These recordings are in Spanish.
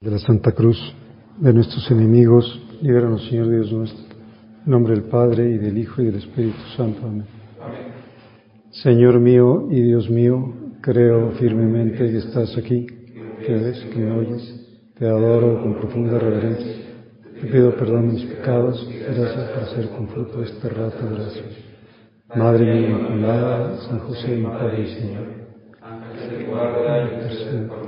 De la Santa Cruz, de nuestros enemigos, líbranos, Señor Dios nuestro. En nombre del Padre, y del Hijo, y del Espíritu Santo. Amén. Señor mío y Dios mío, creo firmemente que estás aquí, que ves, que me oyes. Te adoro con profunda reverencia. Te pido perdón de mis pecados. Gracias por hacer con fruto este rato de oración. Madre mía Inmaculada, San José, mi Padre y Señor. Ángel de guarda, intercede por mí.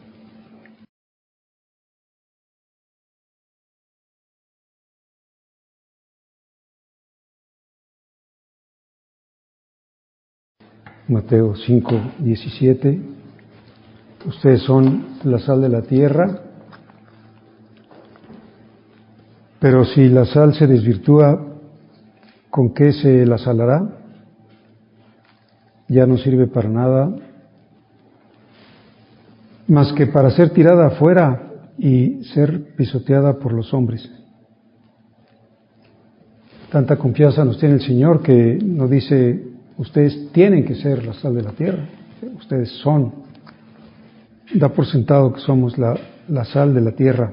Mateo 5:17. Ustedes son la sal de la tierra, pero si la sal se desvirtúa, ¿con qué se la salará? Ya no sirve para nada más que para ser tirada afuera y ser pisoteada por los hombres. Tanta confianza nos tiene el Señor que nos dice: ustedes tienen que ser la sal de la tierra, ustedes son. Da por sentado que somos la sal de la tierra.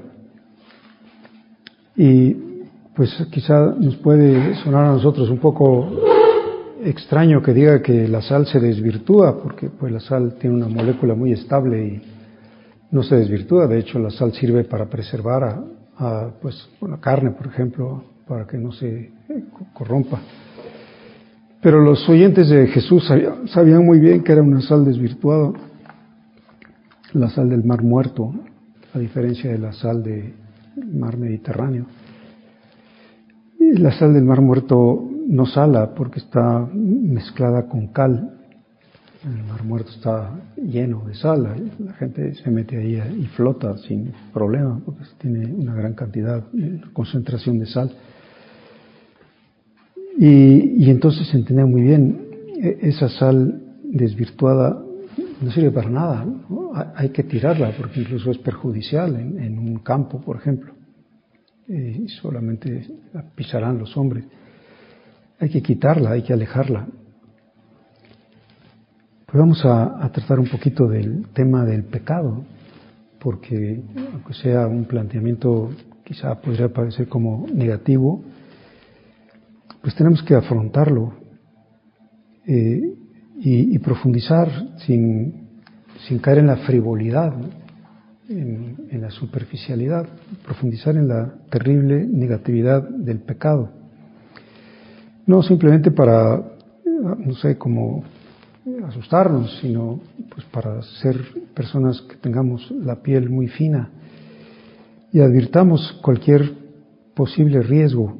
Y pues quizá nos puede sonar a nosotros un poco extraño que diga que la sal se desvirtúa, porque pues la sal tiene una molécula muy estable y no se desvirtúa. De hecho, la sal sirve para preservar pues la carne, por ejemplo, para que no se corrompa. Pero los oyentes de Jesús sabían muy bien que era una sal desvirtuada, la sal del Mar Muerto, a diferencia de la sal del Mar Mediterráneo. Y la sal del Mar Muerto no sala porque está mezclada con cal. El Mar Muerto está lleno de sal, la gente se mete ahí y flota sin problema porque tiene una gran cantidad, concentración de sal. Y entonces se entiende muy bien, esa sal desvirtuada no sirve para nada, ¿no? Hay que tirarla porque incluso es perjudicial en un campo, por ejemplo. Y solamente la pisarán los hombres. Hay que quitarla, hay que alejarla. Pues vamos a tratar un poquito del tema del pecado, porque aunque sea un planteamiento quizá podría parecer como negativo, pues tenemos que afrontarlo y profundizar sin caer en la frivolidad, ¿no? En la superficialidad, profundizar en la terrible negatividad del pecado. No simplemente para, no sé, como asustarnos, sino pues para ser personas que tengamos la piel muy fina y advirtamos cualquier posible riesgo,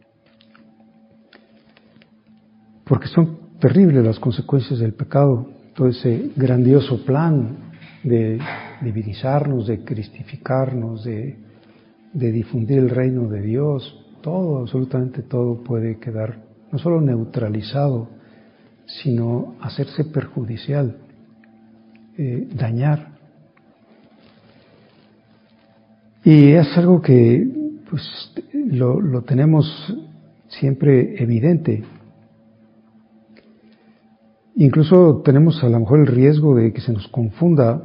porque son terribles las consecuencias del pecado, todo ese grandioso plan de divinizarnos, de cristificarnos, de difundir el reino de Dios. Todo, absolutamente todo puede quedar no solo neutralizado, sino hacerse perjudicial, dañar. Y es algo que pues lo tenemos siempre evidente. Incluso tenemos a lo mejor el riesgo de que se nos confunda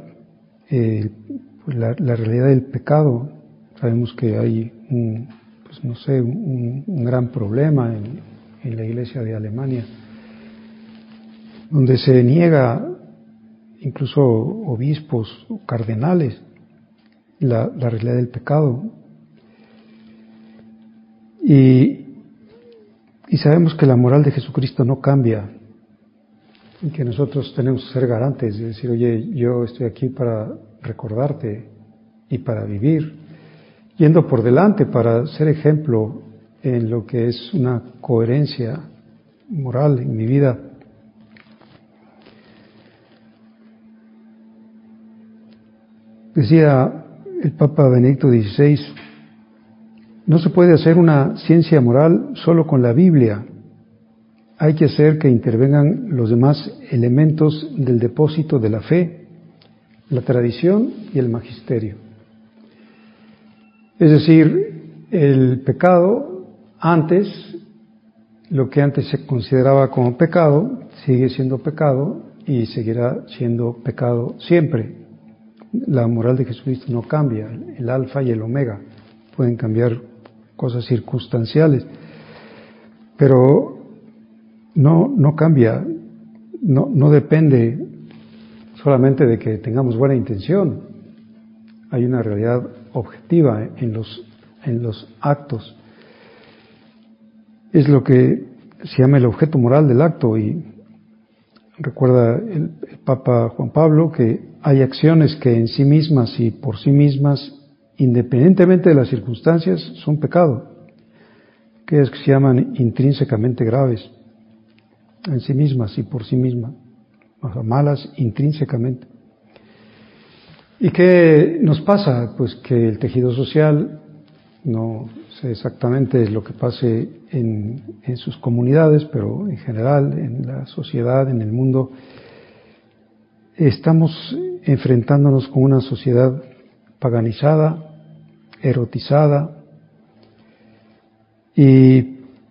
la realidad del pecado. Sabemos que hay un gran problema en la Iglesia de Alemania, donde se niega incluso obispos o cardenales la realidad del pecado. Y sabemos que la moral de Jesucristo no cambia, y que nosotros tenemos que ser garantes de decir: oye, yo estoy aquí para recordarte y para vivir, yendo por delante para ser ejemplo en lo que es una coherencia moral en mi vida. Decía el Papa Benedicto XVI: no se puede hacer una ciencia moral solo con la Biblia. Hay que hacer que intervengan los demás elementos del depósito de la fe, la tradición y el magisterio. Es decir, el pecado antes, lo que antes se consideraba como pecado, sigue siendo pecado y seguirá siendo pecado siempre. la moral de Jesucristo no cambia, el alfa y el omega. Pueden cambiar cosas circunstanciales, pero no cambia, no depende solamente de que tengamos buena intención. Hay una realidad objetiva en los actos. Es lo que se llama el objeto moral del acto, y recuerda el Papa Juan Pablo que hay acciones que en sí mismas y por sí mismas, independientemente de las circunstancias, son pecado, que es que se llaman intrínsecamente graves, en sí mismas y por sí mismas, o sea, malas intrínsecamente. ¿Y qué nos pasa? Pues que el tejido social, no sé exactamente lo que pase en sus comunidades, pero en general, en la sociedad, en el mundo, estamos enfrentándonos con una sociedad paganizada, erotizada, y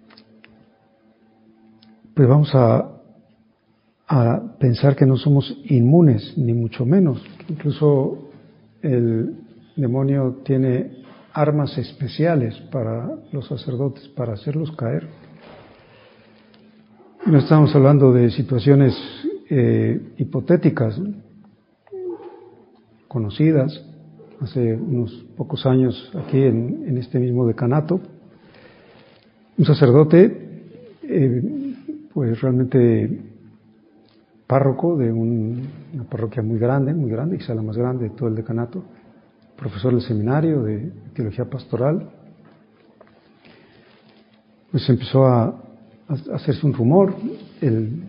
pues vamos a pensar que no somos inmunes, ni mucho menos. Incluso el demonio tiene armas especiales para los sacerdotes, para hacerlos caer. No estamos hablando de situaciones hipotéticas, ¿no?, conocidas. Hace unos pocos años, aquí en este mismo decanato, un sacerdote, pues realmente párroco de una parroquia muy grande, quizá la más grande de todo el decanato, profesor del seminario de teología pastoral, pues empezó a hacerse un rumor. El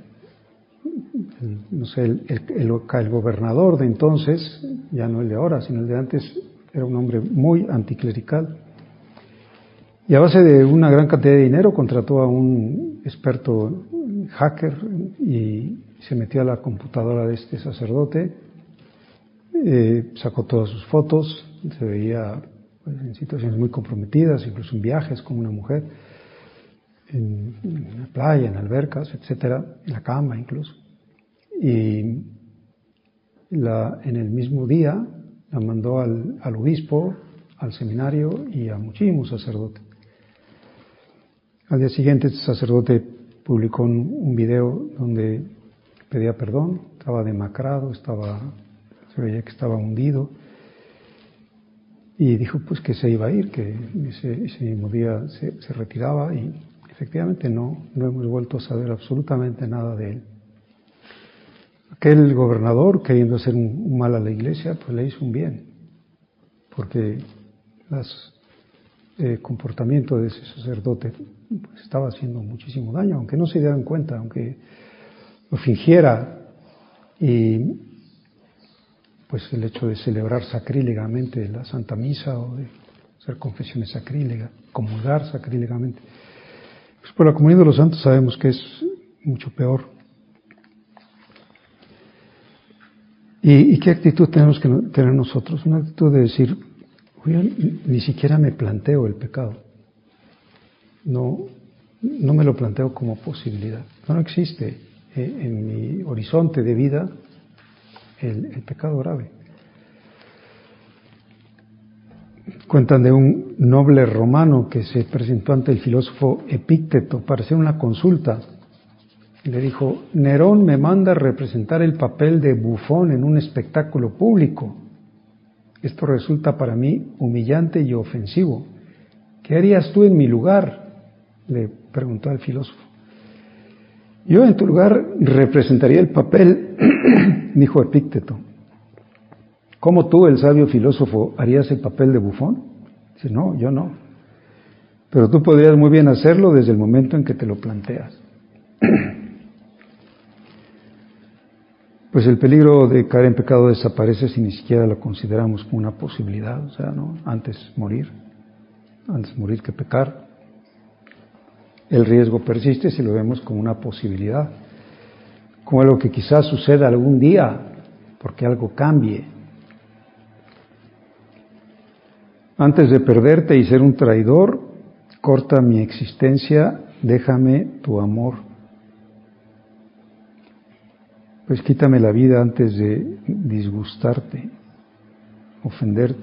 gobernador de entonces, ya no el de ahora, sino el de antes, era un hombre muy anticlerical, y a base de una gran cantidad de dinero contrató a un experto hacker y se metió a la computadora de este sacerdote, sacó todas sus fotos, se veía pues, en situaciones muy comprometidas, incluso en viajes con una mujer, en la playa, en albercas, etcétera, en la cama incluso. Y en el mismo día la mandó al obispo, al seminario y a muchísimos sacerdotes. Al día siguiente este sacerdote publicó un video donde pedía perdón, estaba demacrado, se veía que estaba hundido, y dijo pues que se iba a ir, que ese mismo día se retiraba, y efectivamente no hemos vuelto a saber absolutamente nada de él. Aquel gobernador, queriendo hacer un mal a la iglesia, pues le hizo un bien, porque el comportamiento de ese sacerdote pues, estaba haciendo muchísimo daño, aunque no se dieran cuenta, aunque lo fingiera. Y pues el hecho de celebrar sacrílegamente la Santa Misa, o de hacer confesiones sacrílegas, comulgar sacrílegamente, pues por la comunión de los santos sabemos que es mucho peor. ¿Y qué actitud tenemos que tener nosotros? Una actitud de decir, ni siquiera me planteo el pecado. No me lo planteo como posibilidad. No existe en mi horizonte de vida el pecado grave. Cuentan de un noble romano que se presentó ante el filósofo Epícteto para hacer una consulta. Le dijo: Nerón me manda a representar el papel de bufón en un espectáculo público. Esto resulta para mí humillante y ofensivo. ¿Qué harías tú en mi lugar?, le preguntó al filósofo. Yo en tu lugar representaría el papel, dijo Epícteto. ¿Cómo tú, el sabio filósofo, harías el papel de bufón? Dice: no, yo no. Pero tú podrías muy bien hacerlo desde el momento en que te lo planteas. Pues el peligro de caer en pecado desaparece si ni siquiera lo consideramos como una posibilidad, o sea, ¿no? Antes morir que pecar. El riesgo persiste si lo vemos como una posibilidad, como algo que quizás suceda algún día, porque algo cambie. Antes de perderte y ser un traidor, corta mi existencia, déjame tu amor. Pues quítame la vida antes de disgustarte. ofenderte.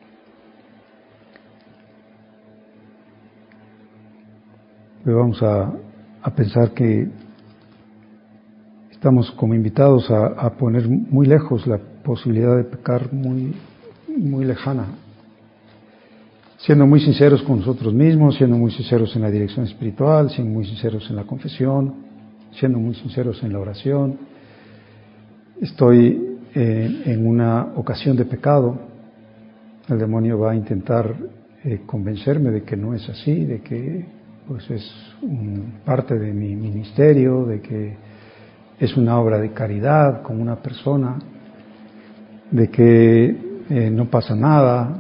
Pero vamos a pensar que estamos como invitados a poner muy lejos la posibilidad de pecar, muy, muy lejana. Siendo muy sinceros con nosotros mismos, siendo muy sinceros en la dirección espiritual, siendo muy sinceros en la confesión, siendo muy sinceros en la oración. Estoy en una ocasión de pecado. El demonio va a intentar convencerme de que no es así, de que pues es parte de mi ministerio, de que es una obra de caridad con una persona, de que no pasa nada,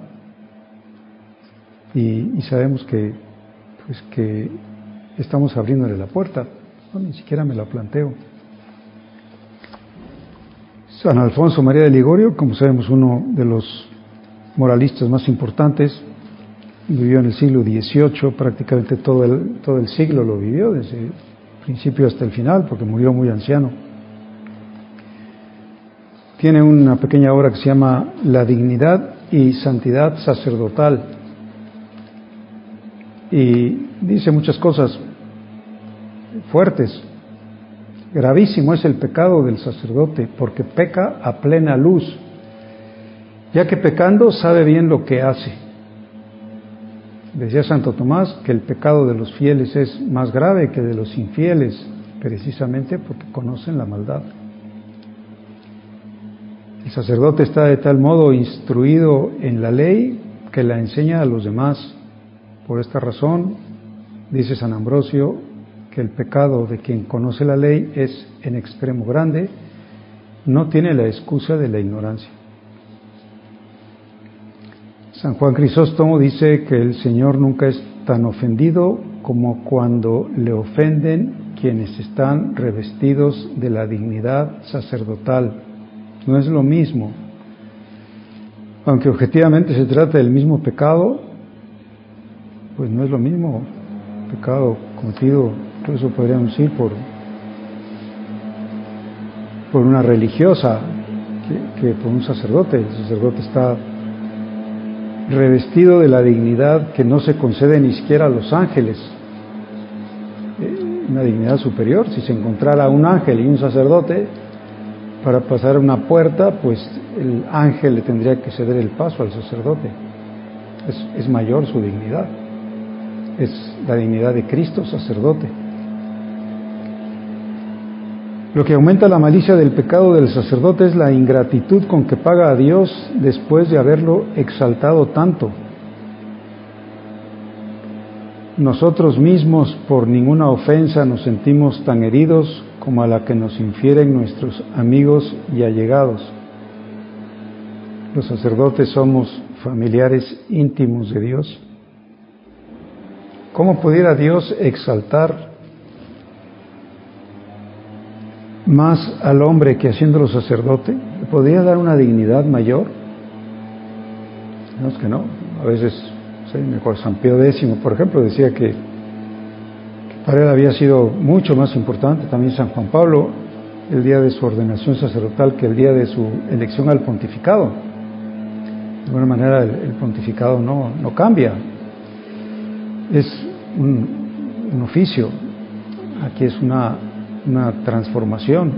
y sabemos que estamos abriéndole la puerta. No, ni siquiera me la planteo. San Alfonso María de Ligorio, como sabemos, uno de los moralistas más importantes, vivió en el siglo XVIII, prácticamente todo el siglo lo vivió, desde el principio hasta el final, porque murió muy anciano. Tiene una pequeña obra que se llama La dignidad y santidad sacerdotal, y dice muchas cosas fuertes. Gravísimo es el pecado del sacerdote, porque peca a plena luz, ya que pecando sabe bien lo que hace. Decía Santo Tomás que el pecado de los fieles es más grave que de los infieles, precisamente porque conocen la maldad. El sacerdote está de tal modo instruido en la ley que la enseña a los demás. Por esta razón, dice San Ambrosio, que el pecado de quien conoce la ley es en extremo grande, no tiene la excusa de la ignorancia. San Juan Crisóstomo dice que el Señor nunca es tan ofendido como cuando le ofenden quienes están revestidos de la dignidad sacerdotal. No es lo mismo. Aunque objetivamente se trata del mismo pecado, pues no es lo mismo. Pecado cometido, incluso podríamos decir, por una religiosa que por un sacerdote. El sacerdote está revestido de la dignidad que no se concede ni siquiera a los ángeles, una dignidad superior. Si se encontrara un ángel y un sacerdote para pasar una puerta, pues el ángel le tendría que ceder el paso al sacerdote. Es mayor su dignidad, es la dignidad de Cristo sacerdote. Lo que aumenta la malicia del pecado del sacerdote es la ingratitud con que paga a Dios después de haberlo exaltado tanto. Nosotros mismos por ninguna ofensa nos sentimos tan heridos como a la que nos infieren nuestros amigos y allegados. Los sacerdotes somos familiares íntimos de Dios. ¿Cómo pudiera Dios exaltar más al hombre que haciéndolo sacerdote? ¿Le podría dar una dignidad mayor? No, es que no. A veces, me acuerdo, San Pío X, por ejemplo, decía que para él había sido mucho más importante, también San Juan Pablo, el día de su ordenación sacerdotal que el día de su elección al pontificado. De alguna manera el pontificado no cambia, es un oficio, aquí es una transformación,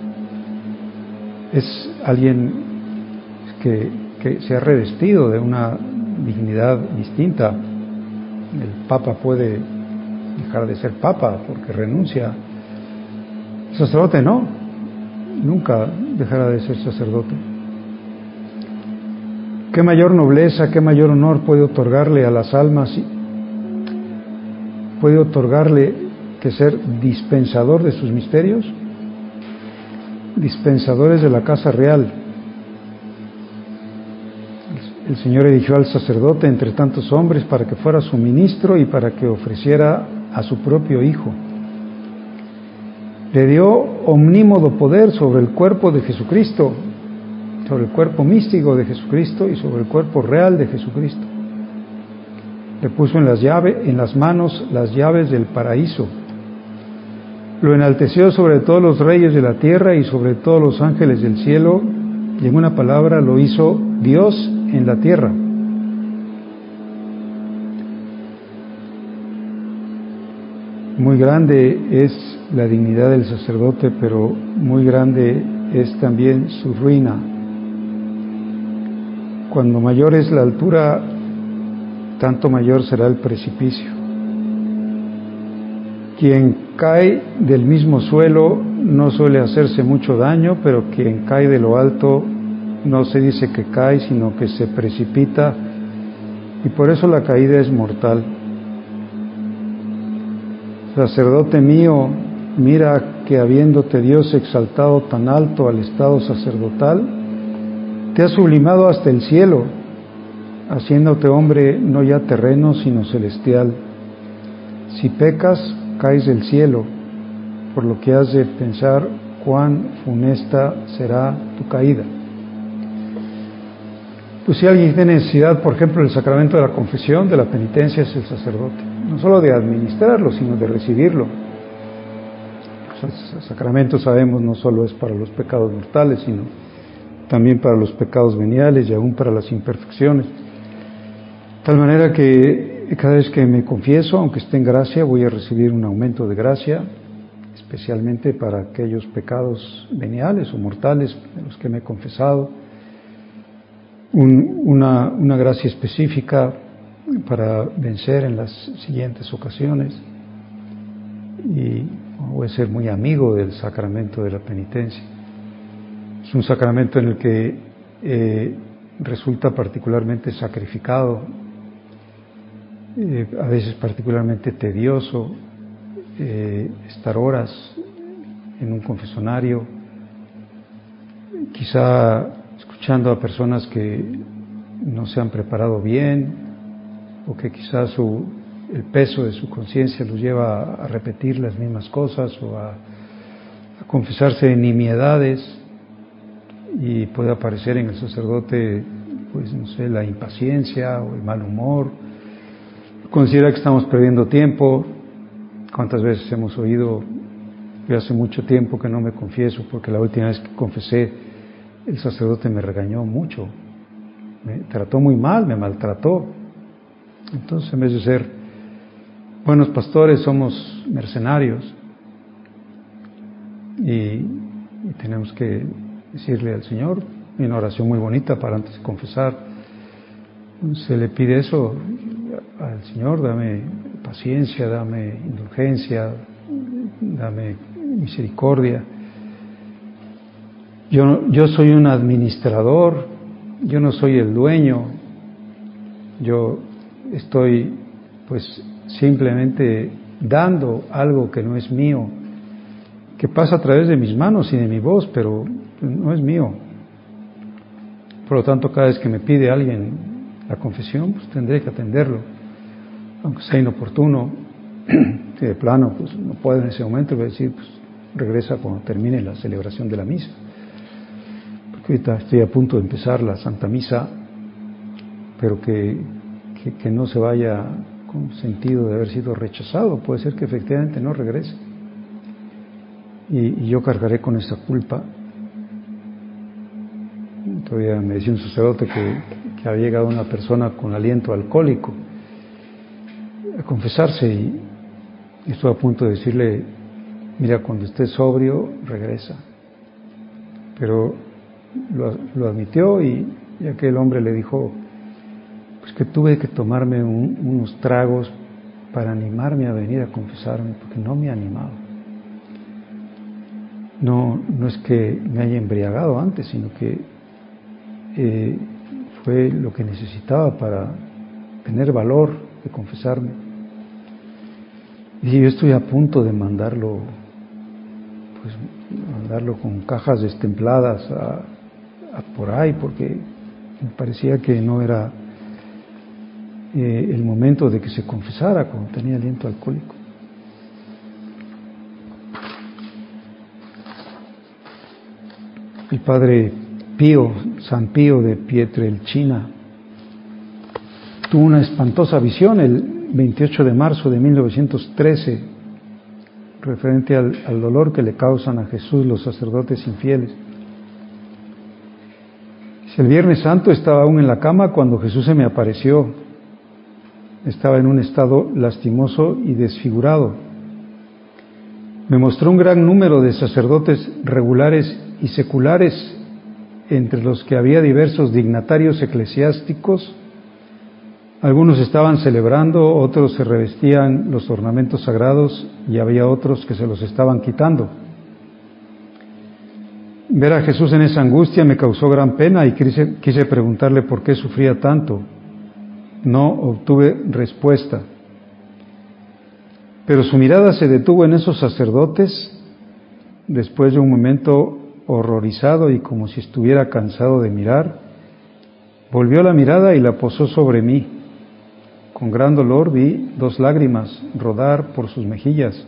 es alguien que se ha revestido de una dignidad distinta. El Papa puede dejar de ser Papa porque renuncia. El sacerdote no, nunca dejará de ser sacerdote. ¿Qué mayor nobleza, qué mayor honor puede otorgarle a las almas? ¿Puede otorgarle que ser dispensador de sus misterios? Dispensadores de la casa real. El Señor eligió al sacerdote entre tantos hombres para que fuera su ministro y para que ofreciera a su propio Hijo. Le dio omnímodo poder sobre el cuerpo de Jesucristo, sobre el cuerpo místico de Jesucristo y sobre el cuerpo real de Jesucristo. Le puso en las manos las llaves del paraíso. Lo enalteció sobre todos los reyes de la tierra y sobre todos los ángeles del cielo, y en una palabra lo hizo Dios en la tierra. Muy grande es la dignidad del sacerdote, pero muy grande es también su ruina. Cuando mayor es la altura, tanto mayor será el precipicio. Quien cae del mismo suelo no suele hacerse mucho daño, pero quien cae de lo alto no se dice que cae, sino que se precipita, y por eso la caída es mortal. Sacerdote mío, mira que habiéndote Dios exaltado tan alto al estado sacerdotal, te ha sublimado hasta el cielo, haciéndote hombre no ya terreno, sino celestial. Si pecas, caes del cielo, por lo que has de pensar cuán funesta será tu caída. Pues si alguien tiene necesidad, por ejemplo, del sacramento de la confesión, de la penitencia, es el sacerdote. No solo de administrarlo, sino de recibirlo. El sacramento, sabemos, no solo es para los pecados mortales, sino también para los pecados veniales y aún para las imperfecciones. De tal manera que cada vez que me confieso, aunque esté en gracia, voy a recibir un aumento de gracia, especialmente para aquellos pecados veniales o mortales de los que me he confesado. Una gracia específica para vencer en las siguientes ocasiones, y voy a ser muy amigo del sacramento de la penitencia. Es un sacramento en el que resulta particularmente sacrificado, a veces particularmente tedioso, estar horas en un confesionario, quizá escuchando a personas que no se han preparado bien, o que quizás el peso de su conciencia los lleva a repetir las mismas cosas o a confesarse en nimiedades, y puede aparecer en el sacerdote, pues no sé, la impaciencia o el mal humor. Considera que estamos perdiendo tiempo. ¿Cuántas veces hemos oído: yo hace mucho tiempo que no me confieso porque la última vez que confesé el sacerdote me regañó mucho, me trató muy mal, me maltrató? Entonces, en vez de ser buenos pastores, somos mercenarios, y tenemos que decirle al Señor, en una oración muy bonita para antes de confesar, se le pide eso al Señor: dame paciencia, dame indulgencia, dame misericordia. Yo soy un administrador, yo no soy el dueño, yo estoy pues simplemente dando algo que no es mío, que pasa a través de mis manos y de mi voz, pero no es mío. Por lo tanto, cada vez que me pide alguien la confesión, pues tendré que atenderlo, aunque sea inoportuno. Si de plano pues no puedo en ese momento, voy a decir: pues regresa cuando termine la celebración de la misa, porque ahorita estoy a punto de empezar la Santa Misa, pero que no se vaya con sentido de haber sido rechazado. Puede ser que efectivamente no regrese, y yo cargaré con esa culpa. Todavía me decía un sacerdote que había llegado una persona con aliento alcohólico a confesarse, y estuve a punto de decirle: mira, cuando estés sobrio, regresa. Pero lo admitió, y aquel hombre le dijo: pues que tuve que tomarme unos tragos para animarme a venir a confesarme, porque no me ha animado. No es que me haya embriagado antes, sino que fue lo que necesitaba para tener valor de confesarme. Y yo estoy a punto de mandarlo con cajas destempladas a por ahí, porque me parecía que no era el momento de que se confesara cuando tenía aliento alcohólico. El padre Pío, San Pío de Pietrelcina, tuvo una espantosa visión el 28 de marzo de 1913 referente al dolor que le causan a Jesús los sacerdotes infieles. El Viernes Santo estaba aún en la cama cuando Jesús se me apareció. Estaba en un estado lastimoso y desfigurado. Me mostró un gran número de sacerdotes regulares y seculares, entre los que había diversos dignatarios eclesiásticos. Algunos estaban celebrando, otros se revestían los ornamentos sagrados y había otros que se los estaban quitando. Ver a Jesús en esa angustia me causó gran pena y quise preguntarle por qué sufría tanto. No obtuve respuesta. Pero su mirada se detuvo en esos sacerdotes después de un momento horrorizado y como si estuviera cansado de mirar. Volvió la mirada y la posó sobre mí. Con gran dolor vi 2 lágrimas rodar por sus mejillas.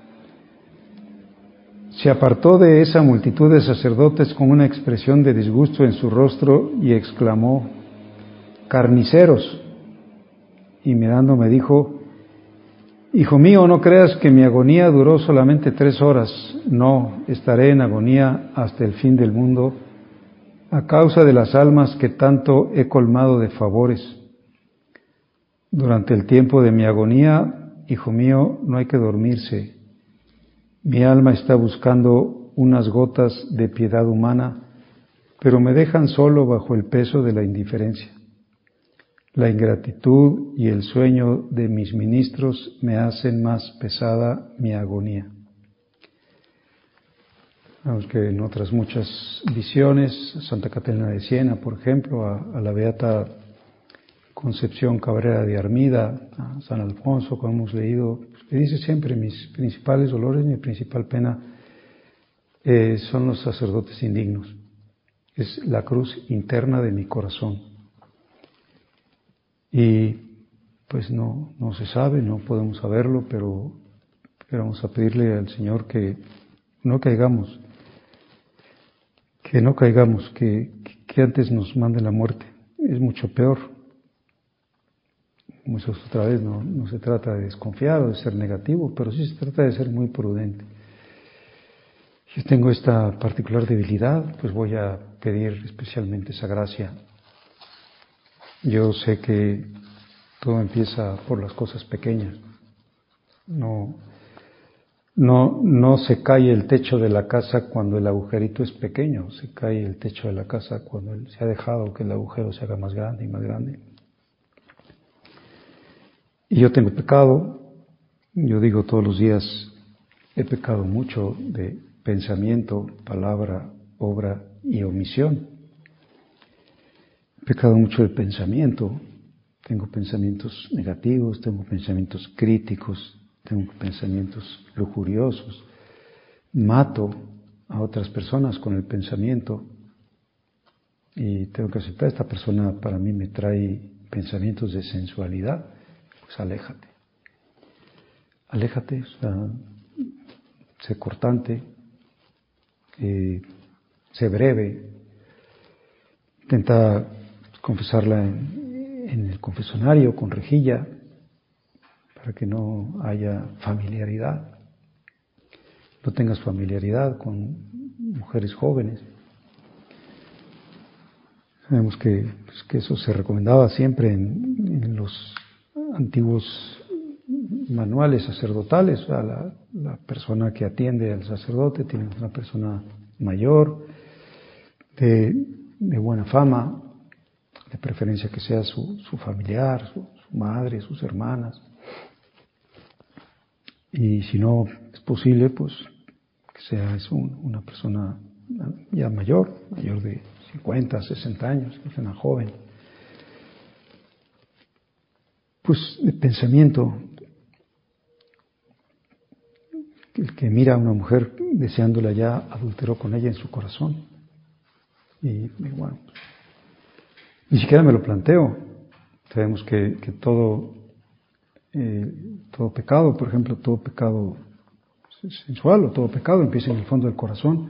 Se apartó de esa multitud de sacerdotes con una expresión de disgusto en su rostro y exclamó: «¡Carniceros!». Y mirándome dijo: «Hijo mío, no creas que mi agonía duró solamente 3 horas. No, estaré en agonía hasta el fin del mundo, a causa de las almas que tanto he colmado de favores. Durante el tiempo de mi agonía, hijo mío, no hay que dormirse. Mi alma está buscando unas gotas de piedad humana, pero me dejan solo bajo el peso de la indiferencia. La ingratitud y el sueño de mis ministros me hacen más pesada mi agonía». Vemos que en otras muchas visiones, Santa Catalina de Siena, por ejemplo, a la Beata Concepción Cabrera de Armida, a San Alfonso, como hemos leído, que dice siempre: mis principales dolores, mi principal pena son los sacerdotes indignos. Es la cruz interna de mi corazón. Y pues no se sabe, no podemos saberlo, pero vamos a pedirle al Señor que no caigamos, que antes nos mande la muerte. Es mucho peor. Como eso otra vez, no se trata de desconfiar o de ser negativo, pero sí se trata de ser muy prudente. Yo tengo esta particular debilidad, pues voy a pedir especialmente esa gracia. Yo sé que todo empieza por las cosas pequeñas. No se cae el techo de la casa cuando el agujerito es pequeño, se cae el techo de la casa cuando se ha dejado que el agujero se haga más grande y más grande. Y yo tengo pecado, yo digo todos los días, he pecado mucho de pensamiento, palabra, obra y omisión. He pecado mucho de pensamiento, tengo pensamientos negativos, tengo pensamientos críticos, tengo pensamientos lujuriosos, mato a otras personas con el pensamiento y tengo que aceptar, esta persona para mí me trae pensamientos de sensualidad. Pues aléjate, o sea, sé cortante, sé breve, intenta confesarla en el confesionario con rejilla para que no haya familiaridad, no tengas familiaridad con mujeres jóvenes. Sabemos que eso se recomendaba siempre en los antiguos manuales sacerdotales. O sea, la persona que atiende al sacerdote tiene una persona mayor, de buena fama, de preferencia que sea su familiar, su madre, sus hermanas. Y si no es posible, pues que sea una persona ya mayor de 50, 60 años, que sea una joven. Pues el pensamiento, el que mira a una mujer deseándola ya adulteró con ella en su corazón. Y bueno, ni siquiera me lo planteo. Sabemos que todo pecado, por ejemplo, todo pecado sensual o todo pecado empieza en el fondo del corazón.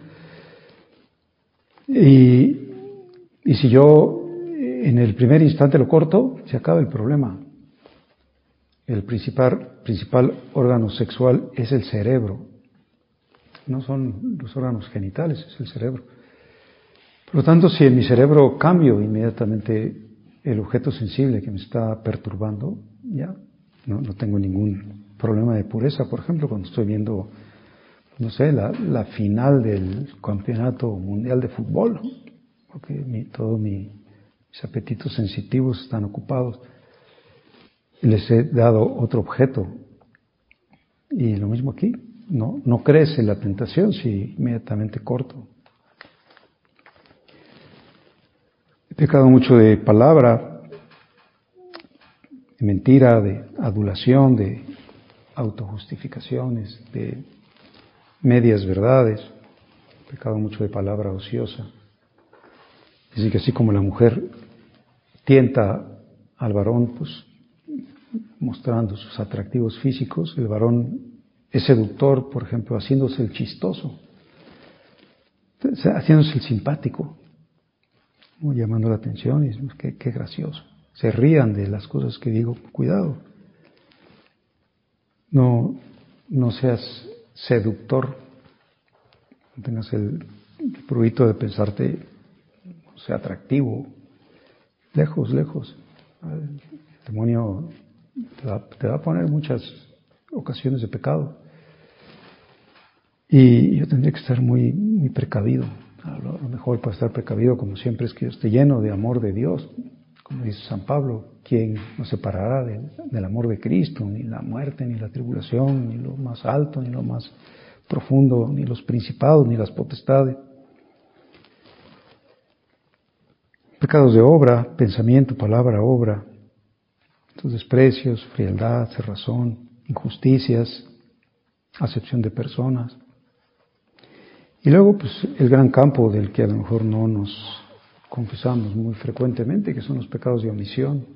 Y si yo en el primer instante lo corto, se acaba el problema. El principal órgano sexual es el cerebro. No son los órganos genitales, es el cerebro. Por lo tanto, si en mi cerebro cambio inmediatamente el objeto sensible que me está perturbando, ya no tengo ningún problema de pureza. Por ejemplo, cuando estoy viendo, no sé, la final del campeonato mundial de fútbol, ¿no? Porque todos mis apetitos sensitivos están ocupados. Les he dado otro objeto. Y lo mismo aquí, no crece la tentación si inmediatamente corto. He pecado mucho de palabra, de mentira, de adulación, de autojustificaciones, de medias verdades. He pecado mucho de palabra ociosa. Así que así como la mujer tienta al varón, pues mostrando sus atractivos físicos, el varón es seductor, por ejemplo, haciéndose el chistoso, haciéndose el simpático, llamando la atención y decimos, qué gracioso. Se rían de las cosas que digo, cuidado. No seas seductor, no tengas el pruito de pensarte, o sea, atractivo. Lejos. El demonio te va a poner muchas ocasiones de pecado. Y yo tendría que estar muy, muy precavido. A lo mejor para estar precavido, como siempre, es que yo esté lleno de amor de Dios. Como dice San Pablo, ¿quién nos separará del amor de Cristo? Ni la muerte, ni la tribulación, ni lo más alto, ni lo más profundo, ni los principados, ni las potestades. Pecados de obra, pensamiento, palabra, obra, sus desprecios, frialdad, cerrazón, injusticias, acepción de personas. Y luego, pues, el gran campo del que a lo mejor no nos confesamos muy frecuentemente, que son los pecados de omisión.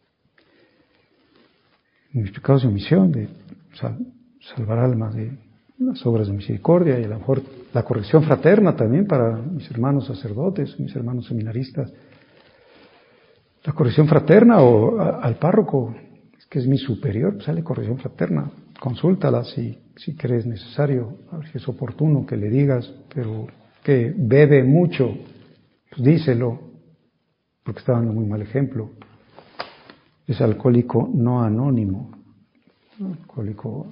Mis pecados de omisión, de salvar almas, de las obras de misericordia y a lo mejor la corrección fraterna también para mis hermanos sacerdotes, mis hermanos seminaristas. La corrección fraterna o al párroco, que es mi superior, pues sale corrección fraterna. Consúltala si crees necesario, a ver si es oportuno que le digas, pero que bebe mucho, pues díselo, porque está dando muy mal ejemplo. Es alcohólico no anónimo, alcohólico,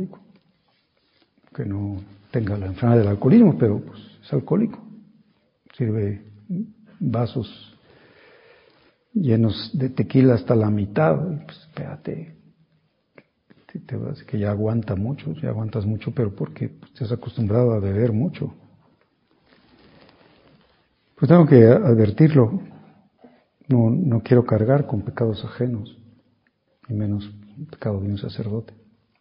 que no tenga la enfermedad del alcoholismo, pero pues es alcohólico. Sirve vasos llenos de tequila hasta la mitad, y pues espérate, que ya aguantas mucho, pero porque te has acostumbrado a beber mucho. Pues tengo que advertirlo, no quiero cargar con pecados ajenos, y menos el pecado de un sacerdote.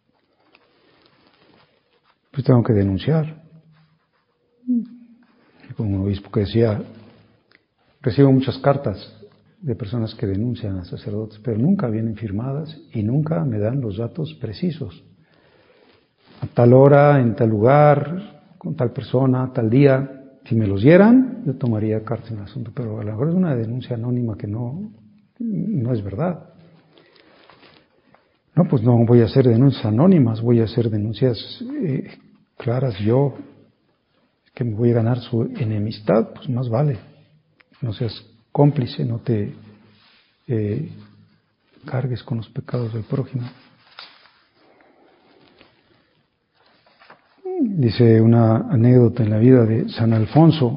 Pues tengo que denunciar. Como un obispo que decía, recibo muchas cartas de personas que denuncian a sacerdotes, pero nunca vienen firmadas y nunca me dan los datos precisos. A tal hora, en tal lugar, con tal persona, tal día. Si me los dieran, yo tomaría cartas en el asunto, pero a lo mejor es una denuncia anónima que no es verdad. No, pues no voy a hacer denuncias anónimas, voy a hacer denuncias claras. Yo, que me voy a ganar su enemistad, pues más vale. No seas cómplice, no te cargues con los pecados del prójimo. Dice una anécdota en la vida de San Alfonso.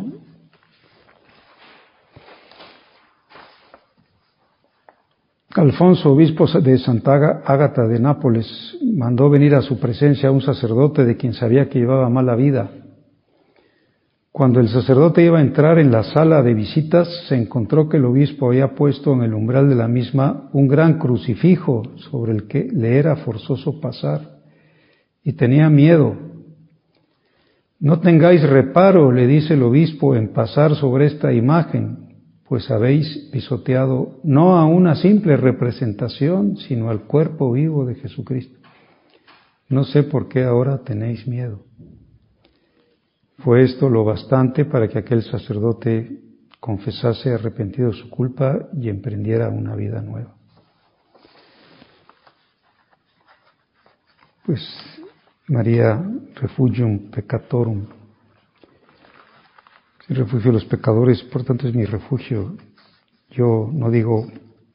Alfonso, obispo de Santa Ágata de Nápoles, mandó venir a su presencia a un sacerdote de quien sabía que llevaba mala vida. Cuando el sacerdote iba a entrar en la sala de visitas, se encontró que el obispo había puesto en el umbral de la misma un gran crucifijo sobre el que le era forzoso pasar, y tenía miedo. No tengáis reparo, le dice el obispo, en pasar sobre esta imagen, pues habéis pisoteado no a una simple representación, sino al cuerpo vivo de Jesucristo. No sé por qué ahora tenéis miedo. Fue esto lo bastante para que aquel sacerdote confesase arrepentido su culpa y emprendiera una vida nueva. Pues María Refugium Peccatorum, El refugio de los pecadores, por tanto, es mi refugio. Yo no digo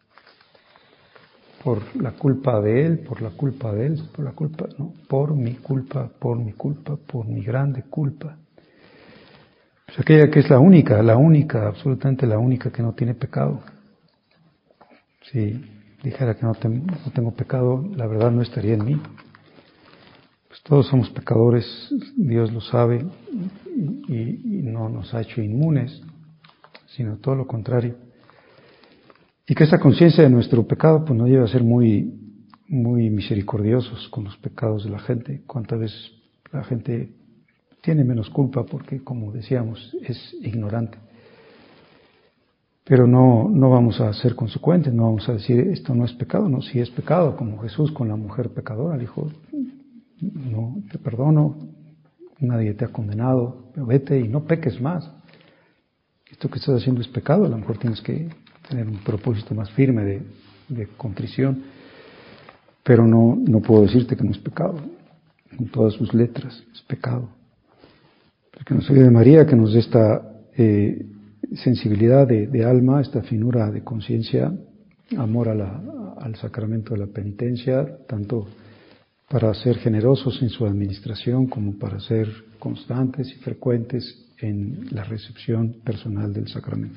por la culpa de él, por la culpa de él, por la culpa, no, por mi culpa, por mi grande culpa. Pues aquella que es la única, absolutamente la única que no tiene pecado. Si dijera que no tengo pecado, la verdad no estaría en mí. Pues todos somos pecadores, Dios lo sabe, y no nos ha hecho inmunes, sino todo lo contrario. Y que esa conciencia de nuestro pecado pues nos lleva a ser muy, muy misericordiosos con los pecados de la gente. Cuántas veces la gente tiene menos culpa porque, como decíamos, es ignorante. Pero no vamos a ser consecuentes, no vamos a decir esto no es pecado, no, sí es pecado, como Jesús con la mujer pecadora, le dijo, no, te perdono, nadie te ha condenado, pero vete y no peques más. Esto que estás haciendo es pecado, a lo mejor tienes que tener un propósito más firme de contrición, pero no puedo decirte que no es pecado, con todas sus letras, es pecado. Que nos ayude María, que nos dé esta sensibilidad de alma, esta finura de conciencia, amor al sacramento de la penitencia, tanto para ser generosos en su administración como para ser constantes y frecuentes en la recepción personal del sacramento.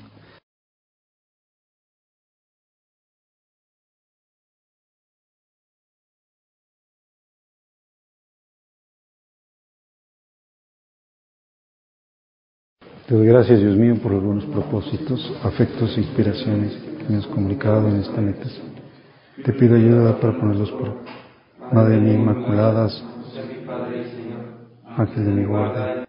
Te doy gracias, Dios mío, por los buenos propósitos, afectos e inspiraciones que me has comunicado en esta meta. Te pido ayuda para ponerlos por Madre mía Inmaculada, Ángel de mi guarda,